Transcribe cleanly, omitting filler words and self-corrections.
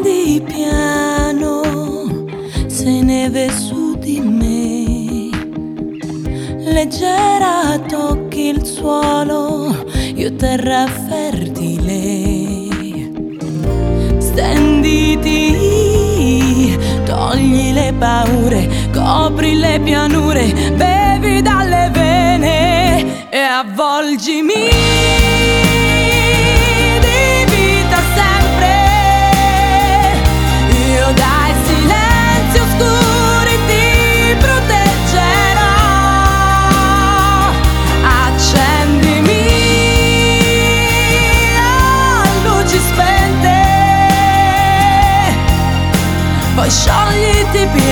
Scendi piano, sei neve su di me, leggera tocchi il suolo, io terra fertile. Stenditi, togli le paure, copri le pianure, bevi dalle vene e avvolgimi di vita sempre. Io dai silenzi oscuri ti proteggerò. Accendimi a luci spente, poi sciogliti piano.